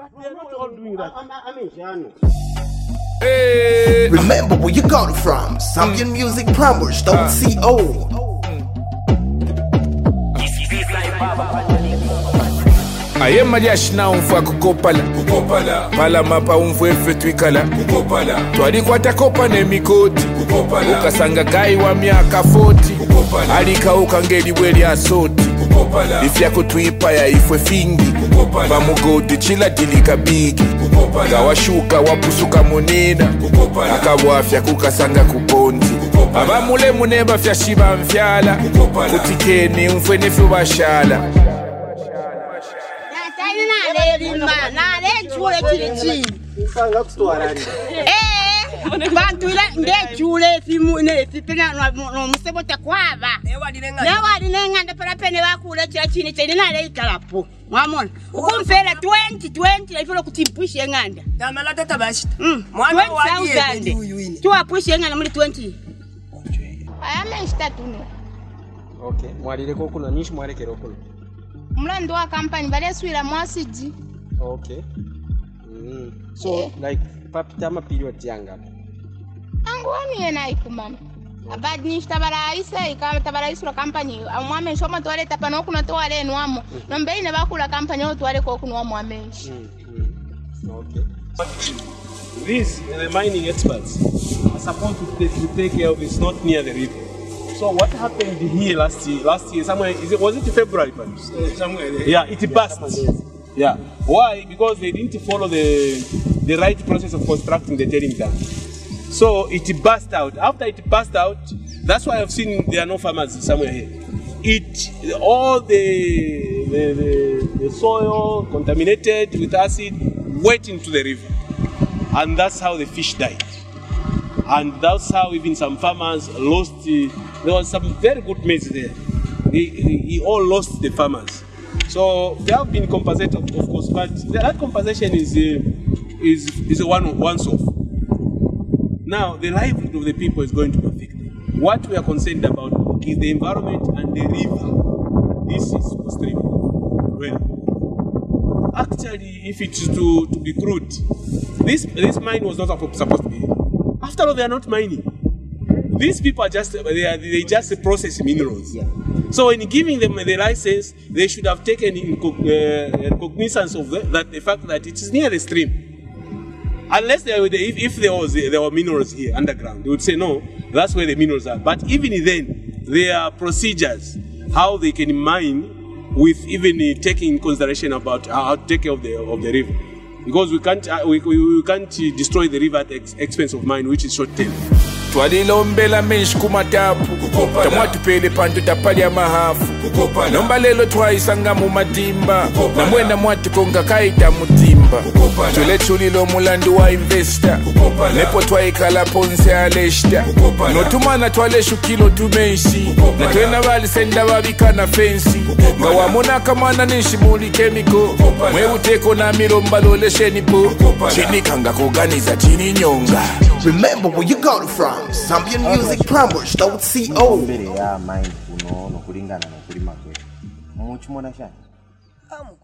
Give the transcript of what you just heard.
But they're not all doing that. Hey. Remember where you got it from. ZambianMusicPromos.co. Aye mariashi na umfwa kukopala Pala mapa umfwe twikala Twali kwata kopa ne mikoti Ukasanga gai wa miaka 40 Alika ukangeli weli asoti Ifya kutuipa ya ifwe fingi Bamugodi chila dilika bigi Gawashuka wapusuka monena Akawafya kukasanga kuponzi Abamule muneba fya shiba mfyala Kutikeni umfwe nefyo bashala Bantula ngechule fimune fipena no musebo takwava newali nenganda para pene bakule kya chini chene nale ikalapo mwamona ukumfera 2020 ifolo kutimpushe nganda tamala tata bashita mwana wadi tuwapushe nganda muri 20 ayame istatune okay mwalire kokuno nishi mwarekero kuno mlando wa company bale swira mwasiji okay so like papitama period yanga angwani yena ikumama abad nishtabara isa ikatabara isura company amwame shoma twale tapano kuna twale nwamo nombe ine bakula company o twale ko kuno amwame okay These the mining experts are supposed to take care of it's not near the river. So what happened here last year somewhere was it February somewhere there. Yeah, it burst. Yeah. Why? Because they didn't follow the right process of constructing the tailing dam. So it burst out. After it burst out, that's why I've seen there are no farmers somewhere here. All the soil contaminated with acid went into the river. And that's how the fish died. And that's how even some farmers lost. There was some very good maize there. He all lost the farmers. So they have been compensated, of course, but that compensation is a once off. Now the livelihood of the people is going to be affected. What we are concerned about is the environment and the river. This is upstream. Well, actually, if it's to be crude, this mine was not supposed to be. After all, they are not mining. These people are just they just process minerals. Yeah. So in giving them the license, they should have taken cognizance of the fact that it is near the stream. Unless if there were minerals here underground, they would say no, that's where the minerals are. But even then, there are procedures how they can mine with even taking consideration about how to take care of the river, because we can't destroy the river at the expense of mine, which is short term. Twalilombela menshi kumatapu tamwa tupele pantu tapali ya mahafu nomba lelo twaisanga mu madimba na mwena mwati konga kaita mutimba tule chulilo mulandu wa investor nepo twaikala ponse aleshta notumana twaleshu kilo tumenshi na twena bali senda babika na fensi nga wamona kamana nishi muli chemical mwe uteko na milomba lolesheni po chini kanga kuganiza chini nyonga. Remember where you got it from. ZambianMusicPromos.co. mbere ya mind kuno no kulingana no kulima kwe muchimona shani